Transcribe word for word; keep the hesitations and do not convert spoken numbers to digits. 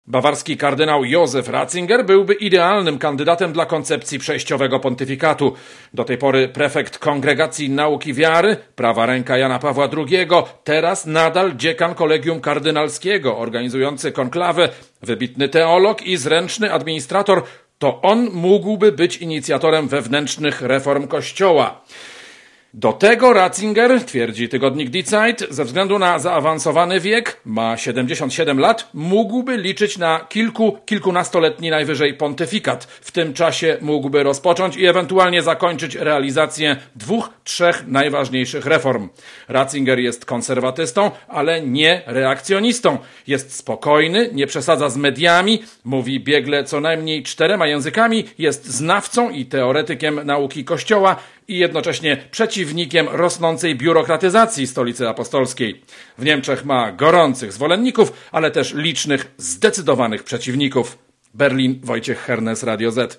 Bawarski kardynał Józef Ratzinger byłby idealnym kandydatem dla koncepcji przejściowego pontyfikatu. Do tej pory prefekt Kongregacji Nauki Wiary, prawa ręka Jana Pawła drugiego, teraz nadal dziekan Kolegium Kardynalskiego, organizujący konklawę, wybitny teolog i zręczny administrator, to on mógłby być inicjatorem wewnętrznych reform Kościoła. Do tego Ratzinger, twierdzi tygodnik Die Zeit, ze względu na zaawansowany wiek, ma siedemdziesiąt siedem lat, mógłby liczyć na kilku, kilkunastoletni najwyżej pontyfikat. W tym czasie mógłby rozpocząć i ewentualnie zakończyć realizację dwóch, trzech najważniejszych reform. Ratzinger jest konserwatystą, ale nie reakcjonistą. Jest spokojny, nie przesadza z mediami, mówi biegle co najmniej czterema językami, jest znawcą i teoretykiem nauki Kościoła i jednocześnie przeciwnikiem rosnącej biurokratyzacji Stolicy Apostolskiej. W Niemczech ma gorących zwolenników, ale też licznych, zdecydowanych przeciwników. Berlin, Wojciech Hernes, Radio Z.